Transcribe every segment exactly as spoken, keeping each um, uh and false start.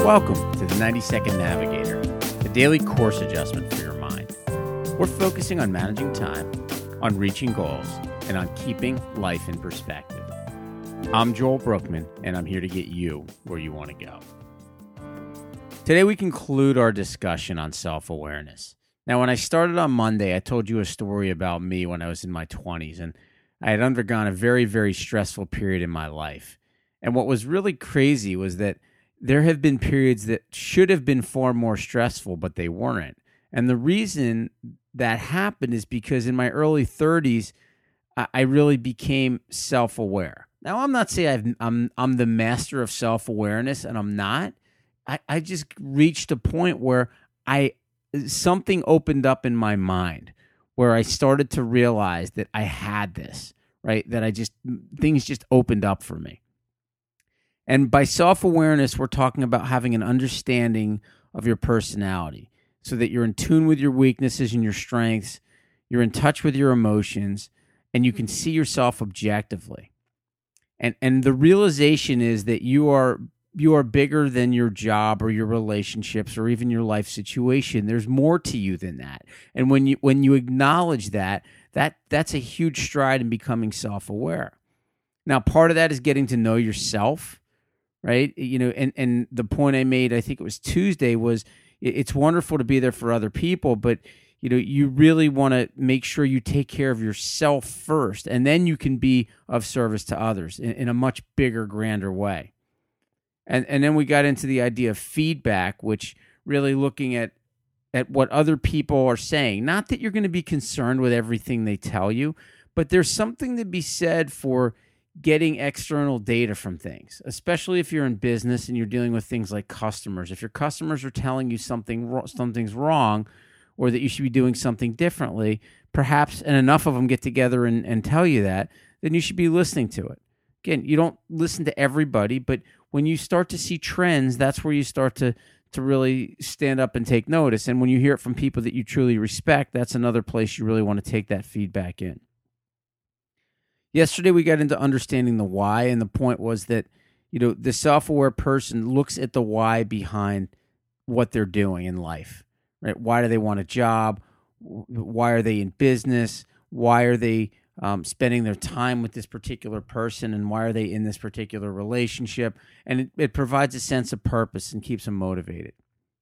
Welcome to the ninety second Navigator, a daily course adjustment for your mind. We're focusing on managing time, on reaching goals, and on keeping life in perspective. I'm Joel Brookman, and I'm here to get you where you want to go. Today we conclude our discussion on self-awareness. Now, when I started on Monday, I told you a story about me when I was in my twenties, and I had undergone a very, very stressful period in my life. And what was really crazy was that there have been periods that should have been far more stressful, but they weren't. And the reason that happened is because in my early thirties, I really became self-aware. Now, I'm not saying I've, I'm I'm the master of self-awareness, and I'm not. I, I just reached a point where I something opened up in my mind where I started to realize that I had this, right? That I just, things just opened up for me. And by self-awareness, we're talking about having an understanding of your personality so that you're in tune with your weaknesses and your strengths, you're in touch with your emotions, and you can see yourself objectively. And and the realization is that you are you are bigger than your job or your relationships or even your life situation. There's more to you than that. And when you when you acknowledge that, that that's a huge stride in becoming self-aware. Now, part of that is getting to know yourself, right? You know, and, and the point I made, I think it was Tuesday, was it's wonderful to be there for other people, but you know, you really want to make sure you take care of yourself first, and then you can be of service to others in, in a much bigger, grander way. And and then we got into the idea of feedback, which really looking at at what other people are saying. Not that you're going to be concerned with everything they tell you, but there's something to be said for getting external data from things, especially if you're in business and you're dealing with things like customers. If your customers are telling you something something's wrong, or that you should be doing something differently, perhaps, and enough of them get together and, and tell you that, then you should be listening to it. Again, you don't listen to everybody, but when you start to see trends, that's where you start to, to really stand up and take notice. And when you hear it from people that you truly respect, that's another place you really want to take that feedback in. Yesterday, we got into understanding the why, and the point was that, you know, the self-aware person looks at the why behind what they're doing in life. Right? Why do they want a job? Why are they in business? Why are they um, spending their time with this particular person? And why are they in this particular relationship? And it, it provides a sense of purpose and keeps them motivated.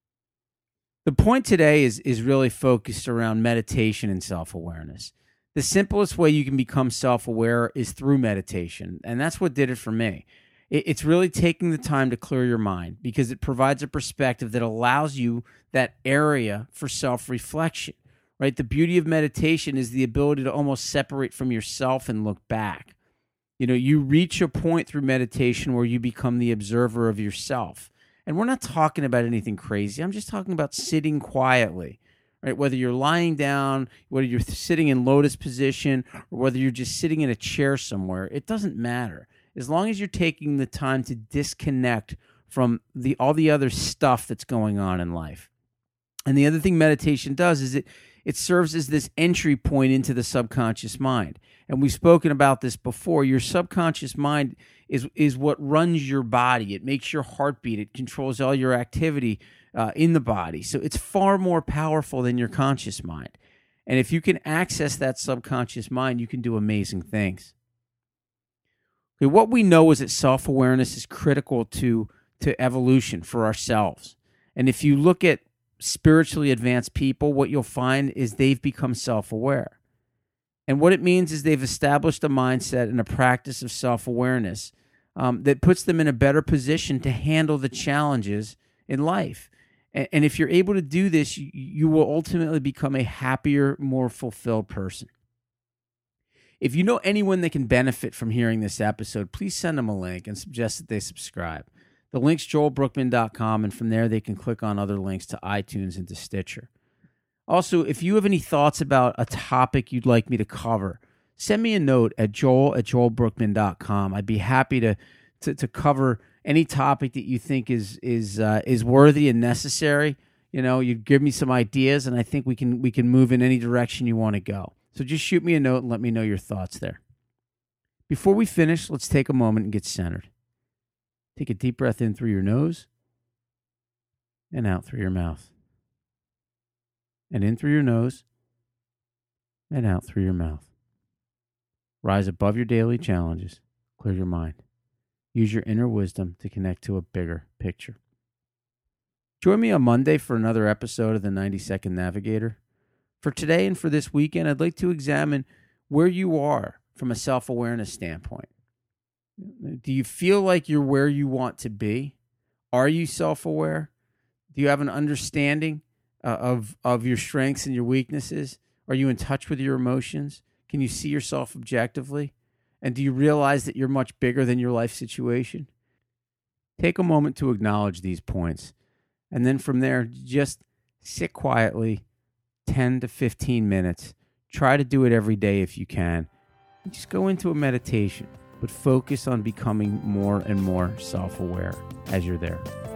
The point today is, is really focused around meditation and self-awareness. The simplest way you can become self-aware is through meditation. And that's what did it for me. It's really taking the time to clear your mind because it provides a perspective that allows you that area for self-reflection, right? The beauty of meditation is the ability to almost separate from yourself and look back. You know, you reach a point through meditation where you become the observer of yourself. And we're not talking about anything crazy. I'm just talking about sitting quietly, right? Whether you're lying down, whether you're sitting in lotus position, or whether you're just sitting in a chair somewhere, it doesn't matter. As long as you're taking the time to disconnect from the all the other stuff that's going on in life. And the other thing meditation does is it it serves as this entry point into the subconscious mind. And we've spoken about this before. Your subconscious mind is, is what runs your body. It makes your heart beat. It controls all your activity uh, in the body. So it's far more powerful than your conscious mind. And if you can access that subconscious mind, you can do amazing things. Okay, what we know is that self-awareness is critical to, to evolution for ourselves. And if you look at spiritually advanced people, what you'll find is they've become self-aware. And what it means is they've established a mindset and a practice of self-awareness um, that puts them in a better position to handle the challenges in life. And, and if you're able to do this, you, you will ultimately become a happier, more fulfilled person. If you know anyone that can benefit from hearing this episode, please send them a link and suggest that they subscribe. The link's joel brookman dot com, and from there they can click on other links to iTunes and to Stitcher. Also, if you have any thoughts about a topic you'd like me to cover, send me a note at joel at joel brookman dot com. I'd be happy to, to, to cover any topic that you think is is uh, is worthy and necessary. You know, you give me some ideas, and I think we can we can move in any direction you want to go. So just shoot me a note and let me know your thoughts there. Before we finish, let's take a moment and get centered. Take a deep breath in through your nose and out through your mouth. And in through your nose and out through your mouth. Rise above your daily challenges. Clear your mind. Use your inner wisdom to connect to a bigger picture. Join me on Monday for another episode of the ninety second Navigator. For today and for this weekend, I'd like to examine where you are from a self-awareness standpoint. Do you feel like you're where you want to be? Are you self-aware? Do you have an understanding uh, of, of your strengths and your weaknesses? Are you in touch with your emotions? Can you see yourself objectively? And do you realize that you're much bigger than your life situation? Take a moment to acknowledge these points. And then from there, just sit quietly, ten to fifteen minutes. Try to do it every day if you can. And just go into a meditation, but focus on becoming more and more self-aware as you're there.